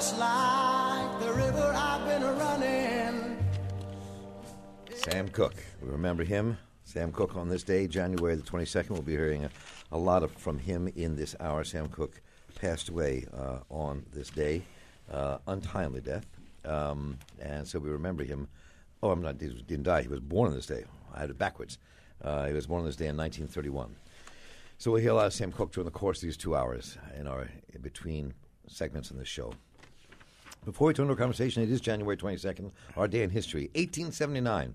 just like the river I've been running. Sam Cooke. We remember him. Sam Cooke on this day, January the 22nd. We'll be hearing a lot from him in this hour. Sam Cooke passed away on this day, untimely death. And so we remember him. Oh, he didn't die. He was born on this day. I had it backwards. He was born on this day in 1931. So we'll hear a lot of Sam Cooke during the course of these 2 hours in between segments in this show. Before we turn to our conversation, it is January 22nd, our day in history. 1879.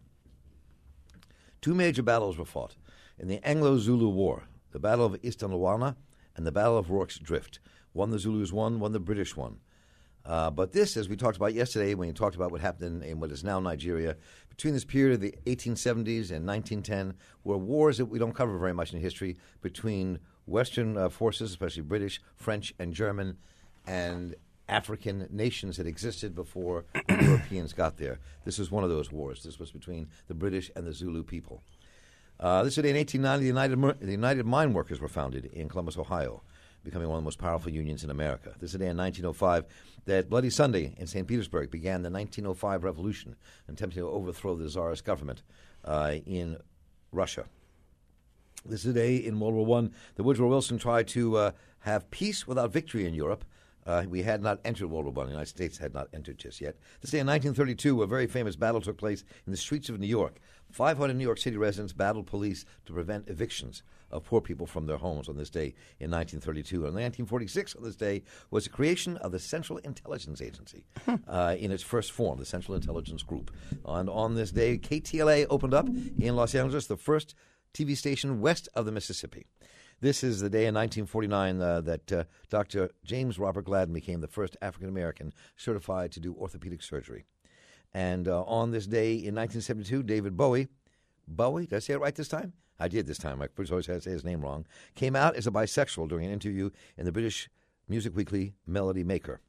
Two major battles were fought in the Anglo-Zulu War, the Battle of Isandlwana and the Battle of Rorke's Drift. One the Zulus won, one the British won. But this, as we talked about yesterday, when we talked about what happened in what is now Nigeria, between this period of the 1870s and 1910, were wars that we don't cover very much in history between Western forces, especially British, French, and German, and African nations that existed before the Europeans got there. This was one of those wars. This was between the British and the Zulu people. This was in 1890, the United Mine Workers were founded in Columbus, Ohio, becoming one of the most powerful unions in America. This is a day in 1905 that Bloody Sunday in St. Petersburg began the 1905 revolution, attempting to overthrow the Tsarist government in Russia. This is a day in World War I that Woodrow Wilson tried to have peace without victory in Europe. We had not entered World War I. The United States had not entered just yet. This day in 1932, a very famous battle took place in the streets of New York. 500 New York City residents battled police to prevent evictions of poor people from their homes on this day in 1932. And in 1946, on this day, was the creation of the Central Intelligence Agency in its first form, the Central Intelligence Group. And on this day, KTLA opened up in Los Angeles, the first TV station west of the Mississippi. This is the day in 1949 that Dr. James Robert Gladden became the first African-American certified to do orthopedic surgery. And on this day in 1972, David Bowie, did I say it right this time? I did this time. I always had to say his name wrong. Came out as a bisexual during an interview in the British music weekly Melody Maker.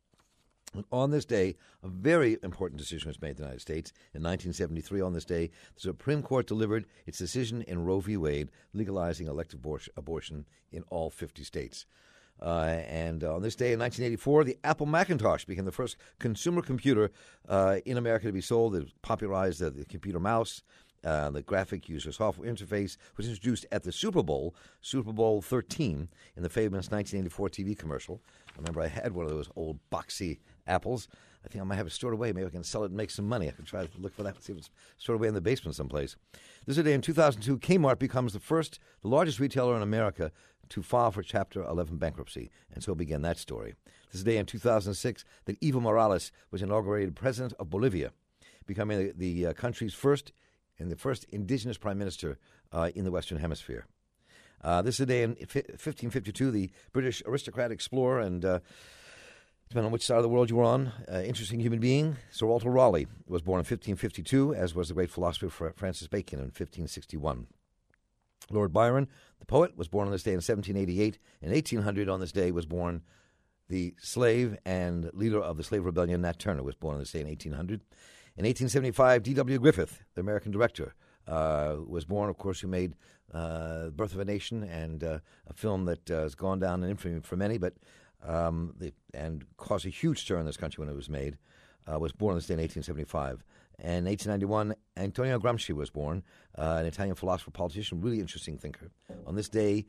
On this day, a very important decision was made in the United States. In 1973, on this day, the Supreme Court delivered its decision in Roe v. Wade, legalizing elective abortion in all 50 states. And on this day in 1984, the Apple Macintosh became the first consumer computer in America to be sold. It popularized the computer mouse. The graphic user software interface was introduced at the Super Bowl 13, in the famous 1984 TV commercial. I remember I had one of those old boxy Apples. I think I might have it stored away. Maybe I can sell it and make some money. I can try to look for that and see if it's stored away in the basement someplace. This is a day in 2002, Kmart becomes the largest retailer in America to file for Chapter 11 bankruptcy. And so began that story. This is a day in 2006 that Evo Morales was inaugurated president of Bolivia, becoming the country's first indigenous prime minister in the Western Hemisphere. This is a day in 1552, the British aristocrat explorer and, depending on which side of the world you were on, interesting human being, Sir Walter Raleigh was born in 1552, as was the great philosopher Francis Bacon in 1561. Lord Byron, the poet, was born on this day in 1788. In 1800, on this day, was born the slave and leader of the slave rebellion, Nat Turner, was born on this day in 1800. In 1875, D.W. Griffith, the American director, was born, of course, who made Birth of a Nation, and a film that has gone down in infamy for many, but and caused a huge stir in this country when it was made, was born on this day in 1875. And in 1891, Antonio Gramsci was born, an Italian philosopher, politician, really interesting thinker. On this day,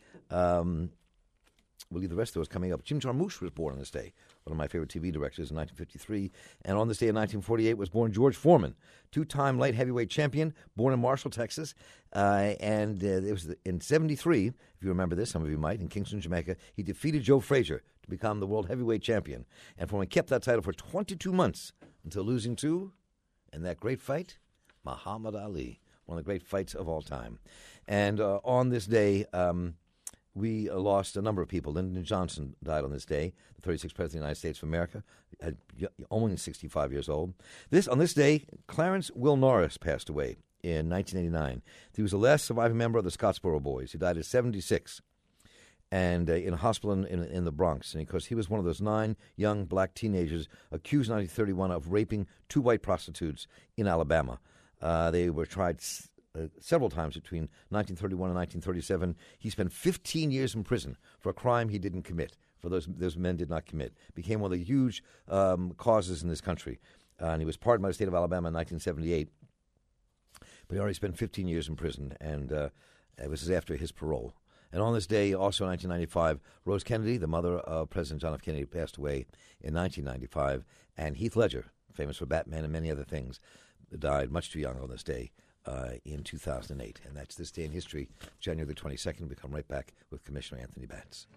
we'll leave the rest of those coming up. Jim Jarmusch was born on this day, one of my favorite TV directors, in 1953. And on this day in 1948 was born George Foreman, two-time light heavyweight champion, born in Marshall, Texas. And it was in 73, if you remember this, some of you might, in Kingston, Jamaica, he defeated Joe Frazier to become the world heavyweight champion. And Foreman kept that title for 22 months until losing to, in that great fight, Muhammad Ali, one of the great fights of all time. And on this day, we lost a number of people. Lyndon Johnson died on this day, the 36th President of the United States of America, at only 65 years old. On this day, Clarence Will Norris passed away in 1989. He was the last surviving member of the Scottsboro Boys. He died at 76 and in a hospital in the Bronx. And because he was one of those 9 young black teenagers accused in 1931 of raping 2 white prostitutes in Alabama. They were tried several times between 1931 and 1937. He spent 15 years in prison for a crime he didn't commit, for those men did not commit. Became one of the huge causes in this country. And he was pardoned by the state of Alabama in 1978. But he already spent 15 years in prison, and it was after his parole. And on this day, also in 1995, Rose Kennedy, the mother of President John F. Kennedy, passed away in 1995. And Heath Ledger, famous for Batman and many other things, died much too young on this day in 2008. And that's this day in history, January the 22nd. We'll come right back with Commissioner Anthony Batts.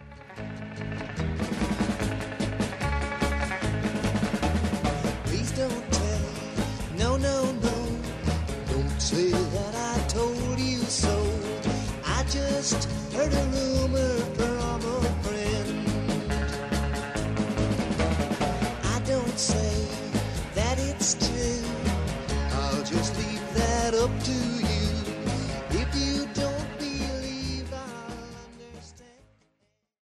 Please don't tell, no, no, no. Don't say that I told you so. I just heard a rumor from a friend. I don't say that it's true. I'll just leave that up to you.